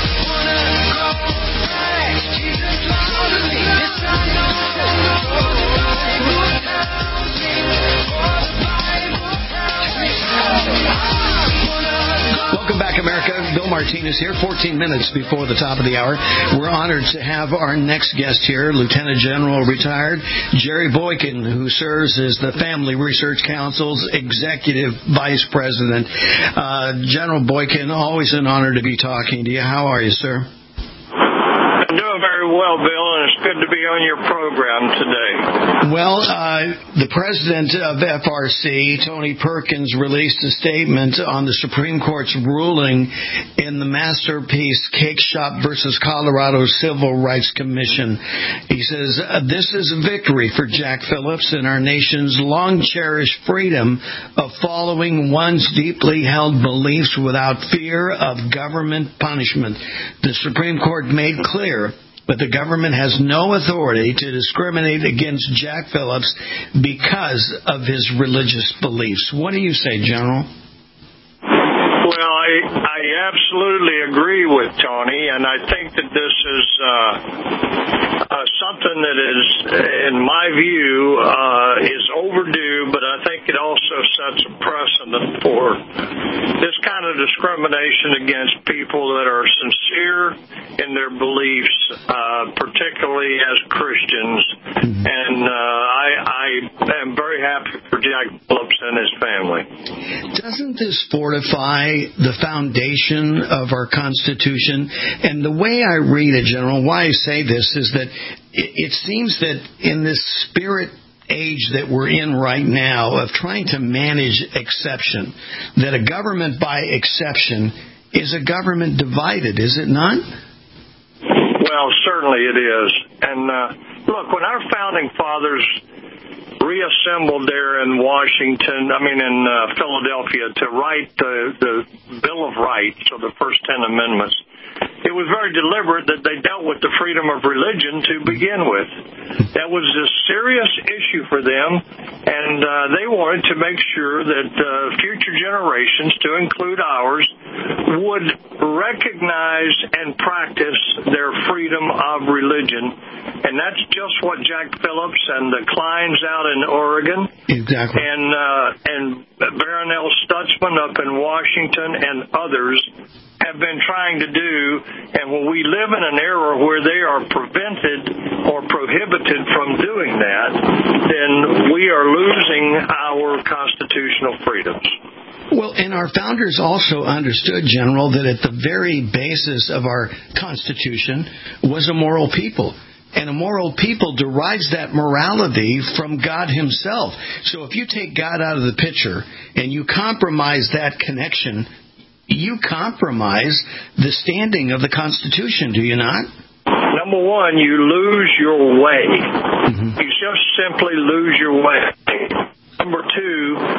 Welcome back, America. Bill Martinez here, 14 minutes before the top of the hour. We're honored to have our next guest here, Lieutenant General retired Jerry Boykin, who serves as the Family Research Council's Executive Vice President. General Boykin, always an honor to be talking to you. How are you, sir?
I'm doing very well, Bill, and it's good to be on your program today.
Well, the president of FRC, Tony Perkins, released a statement on the Supreme Court's ruling in the Masterpiece Cake Shop versus Colorado Civil Rights Commission. He says, this is a victory for Jack Phillips and our nation's long-cherished freedom of following one's deeply held beliefs without fear of government punishment. The Supreme Court made clear but the government has no authority to discriminate against Jack Phillips because of his religious beliefs. What do you say, General?
Well, I absolutely agree with Tony, and I think that this is something that is, in my view, is overdue, but I think it also sets a precedent for this kind of discrimination against people that are sincere in their beliefs, particularly as Christians. And I am very happy for Jack Phillips and his family.
Doesn't this fortify the foundation of our Constitution? And the way I read it, General, why I say this is that it seems that in this spirit age that we're in right now of trying to manage exception, that a government by exception is a government divided, is it not?
Well, certainly it is. And look, when our founding fathers reassembled there in Philadelphia to write the Bill of Rights, or the first 10 amendments, it was very deliberate that they dealt with the freedom of religion to begin with. That was a serious issue for them, and they wanted to make sure that future generations, to include ours, would recognize and practice their freedom of religion. And that's just what Jack Phillips and the Kleins out in Oregon,
exactly,
and Baron L. Stutzman up in Washington, and others have been trying to do, and when we live in an era where they are prevented or prohibited from doing that, then we are losing our constitutional freedoms.
Well, and our founders also understood, General, that at the very basis of our Constitution was a moral people. And a moral people derives that morality from God himself. So if you take God out of the picture and you compromise that connection, you compromise the standing of the Constitution, do you not?
Number one, you lose your way. You just simply lose your way. Number two,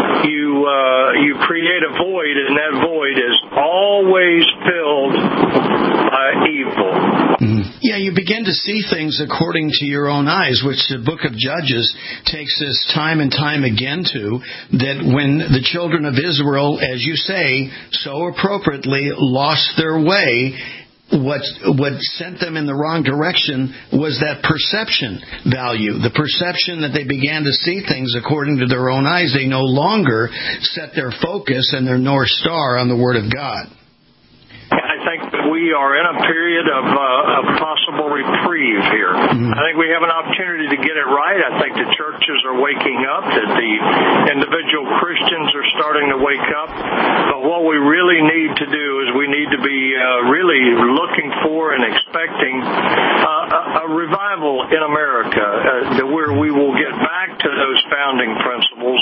you create a void, and that void is always filled by evil.
Yeah, you begin to see things according to your own eyes, which the book of Judges takes us time and time again to, that when the children of Israel, as you say, so appropriately lost their way, what sent them in the wrong direction was that perception value, the perception that they began to see things according to their own eyes. They no longer set their focus and their North Star on the Word of God.
I think that we are in a period of possible reprieve here. I think we have an opportunity to get it right. I think the churches are waking up, that the individual Christians are starting to wake up. But what we really need to do is we need to be really looking for and expecting a revival in America, where we will get back to those founding principles.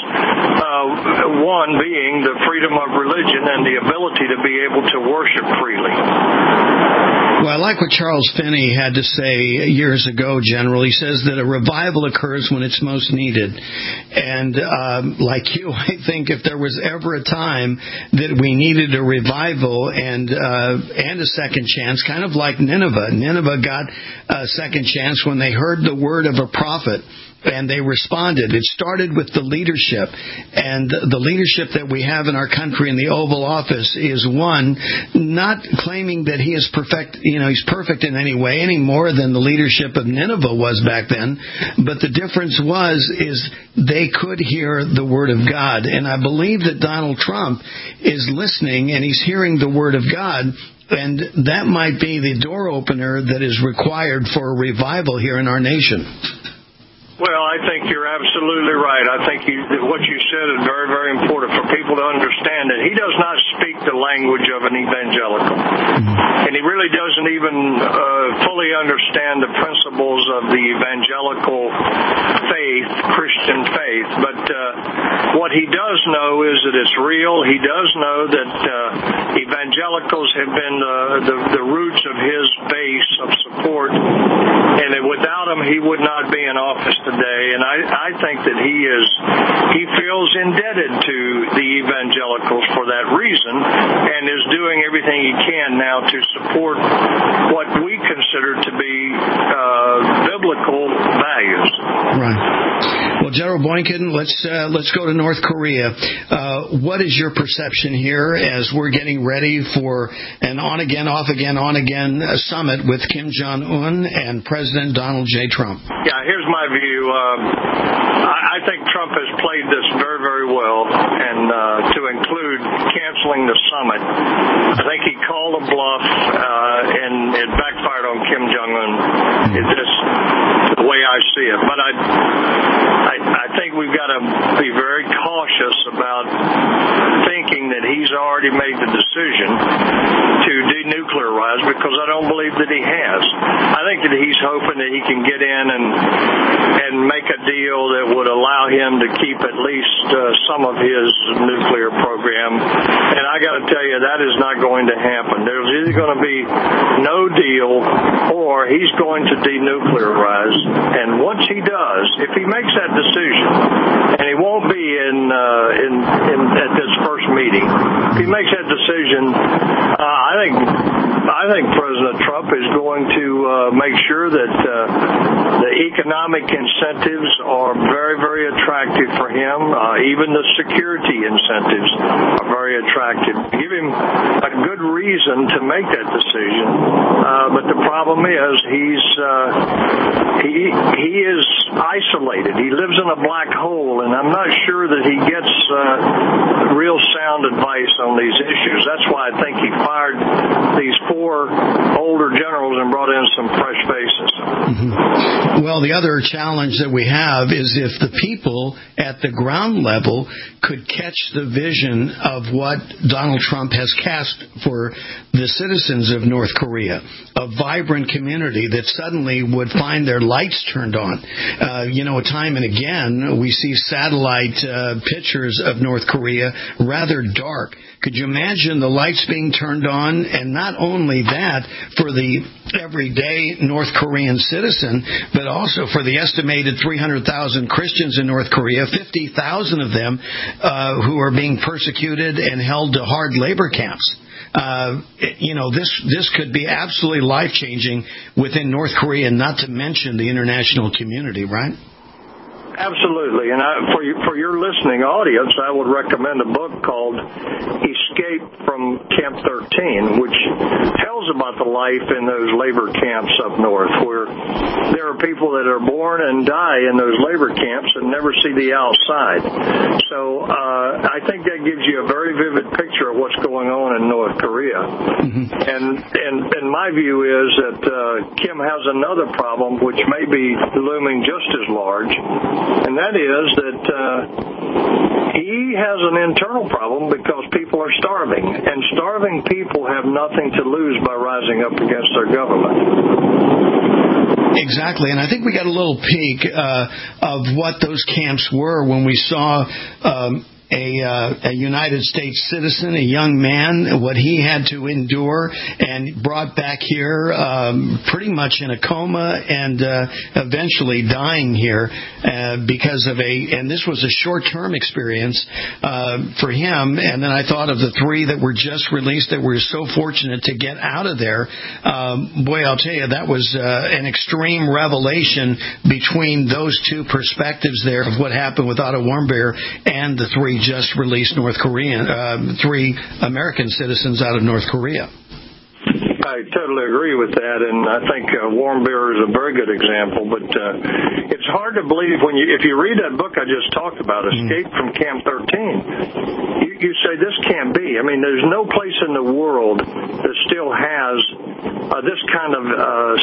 One being the freedom of religion and the ability to be able to worship freely.
Well, I like what Charles Finney had to say years ago, General. He says that a revival occurs when it's most needed. And like you, I think if there was ever a time that we needed a revival and a second chance, kind of like Nineveh. Nineveh got a second chance when they heard the word of a prophet. And they responded. It started with the leadership. And the leadership that we have in our country in the Oval Office is one, not claiming that he is perfect, he's perfect in any way, any more than the leadership of Nineveh was back then. But the difference is they could hear the Word of God. And I believe that Donald Trump is listening and he's hearing the Word of God. And that might be the door opener that is required for a revival here in our nation.
Well, I think you're absolutely right. I think what you said is very, very important for people to understand that he does not speak the language of an evangelical. And he really doesn't even fully understand the principles of the evangelical faith, Christian faith. But what he does know is that it's real. He does know that evangelicals have been the roots of his base of support, and that without him he would not be in office today. And I think that he feels indebted to the evangelicals for that reason, and is doing everything he can now to support what we consider to be biblical values.
Right. Well, General Boykin, let's go to North Korea. What is your perception here as we're getting ready for an on-again, off-again, on-again summit with Kim Jong-un and President Donald J. Trump?
Yeah, here's my view. I think Trump has played this very, very well, and to include canceling the summit. I think he called a bluff, and it backfired on Kim Jong-un. It's just the way I see it. But I think we've got to be very cautious about thinking that he's already made the decision to denuclearize, because I don't believe that he has. I think that he's hoping that he can get in and make a deal that would allow him to keep at least some of his nuclear program. And I got to tell you, that is not going to happen. There's either going to be no deal or he's going to denuclearize. And once he does, if he makes that decision, and he won't be at this first meeting, if he makes that decision, I think President Trump is going to make sure that the economic incentives are very, very attractive for him. Even the security incentives are very attractive. Give him a good reason to make that decision. But the problem is he is isolated. He lives in a black hole, and I'm not sure that he gets real sound advice on these issues. That's why I think he fired
Well, the other challenge that we have is if the people at the ground level could catch the vision of what Donald Trump has cast for the citizens of North Korea, a vibrant community that suddenly would find their lights turned on. Time and again, we see satellite pictures of North Korea rather dark. Could you imagine the lights being turned on? And not only that, for the everyday North Korean citizen, but also for the estimated 300,000 Christians in North Korea, 50,000 of them who are being persecuted and held to hard labor camps. This could be absolutely life-changing within North Korea, not to mention the international community, right?
Absolutely, and for your listening audience, I would recommend a book called Escape from Camp 13, which tells about the life in those labor camps up north, where there are people that are born and die in those labor camps and never see the outside. So I think that gives you a very vivid picture of what's going on in North Korea. And my view is that Kim has another problem, which may be looming just as large. And that is that he has an internal problem because people are starving. And starving people have nothing to lose by rising up against their government.
Exactly. And I think we got a little peek of what those camps were when we saw a United States citizen, a young man, what he had to endure and brought back here pretty much in a coma and eventually dying here because of and this was a short-term experience for him. And then I thought of the 3 that were just released that were so fortunate to get out of there. Boy, I'll tell you, that was an extreme revelation between those 2 perspectives there of what happened with Otto Warmbier and the 3 just released North Korean, 3 American citizens out of North Korea.
I totally agree with that, and I think Warmbier is a very good example. But it's hard to believe if you read that book I just talked about, Escape from Camp 13. You say this can't be. I mean, there's no place in the world that still has this kind of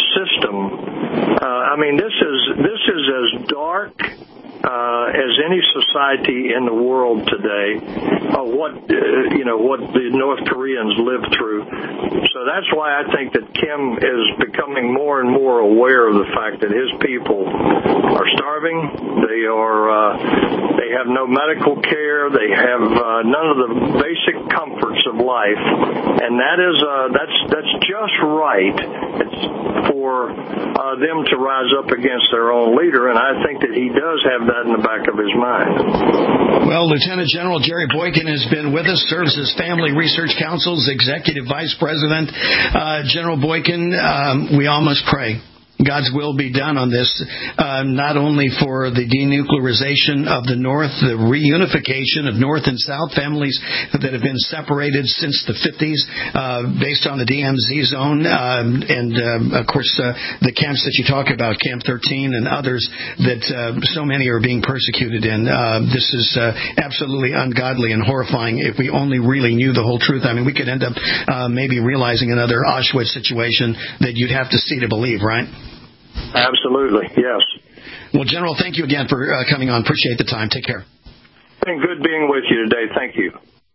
system. This is as dark as any society in the world today, what the North Koreans lived through. So that's why I think that Kim is becoming more and more aware of the fact that his people are starving. They have no medical care. They have none of the basic comforts of life, and that's just right. It's for them to rise up against their own leader, and I think that he does have that in the back of his mind.
Well, Lieutenant General Jerry Boykin has been with us, serves as Family Research Council's Executive Vice President. General Boykin, we all must pray God's will be done on this, not only for the denuclearization of the North, the reunification of North and South families that have been separated since the 50s based on the DMZ zone, and of course the camps that you talk about, Camp 13 and others that so many are being persecuted in. This is absolutely ungodly and horrifying if we only really knew the whole truth. I mean, we could end up maybe realizing another Auschwitz situation that you'd have to see to believe, right?
Absolutely, yes.
Well, General, thank you again for coming on. Appreciate the time. Take care.
It's been good being with you today. Thank you.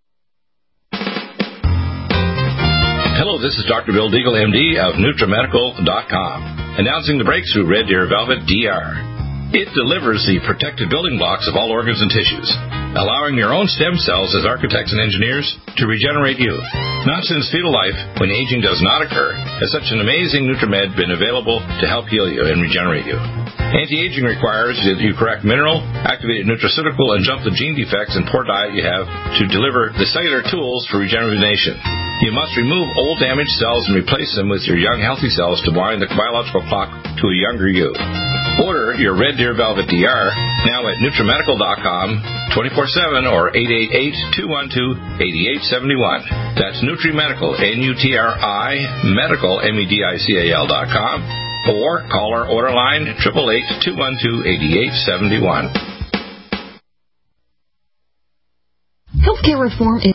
Hello, this is Dr. Bill Deagle, MD of NutriMedical.com, announcing the breakthrough Red Deer Velvet DR. It delivers the protected building blocks of all organs and tissues, allowing your own stem cells as architects and engineers to regenerate you. Not since fetal life, when aging does not occur, has such an amazing NutriMed been available to help heal you and regenerate you. Anti-aging requires that you correct mineral, activated nutraceutical, and jump the gene defects and poor diet you have to deliver the cellular tools for regeneration. You must remove old damaged cells and replace them with your young healthy cells to wind the biological clock to a younger you. Order your Red Deer Velvet DR now at NutriMedical.com 24/7 or 888-212-8871. That's NutriMedical, N-U-T-R-I, Medical, M-E-D-I-C-A-L.com, or call our order line 888-212-8871.
Healthcare reform is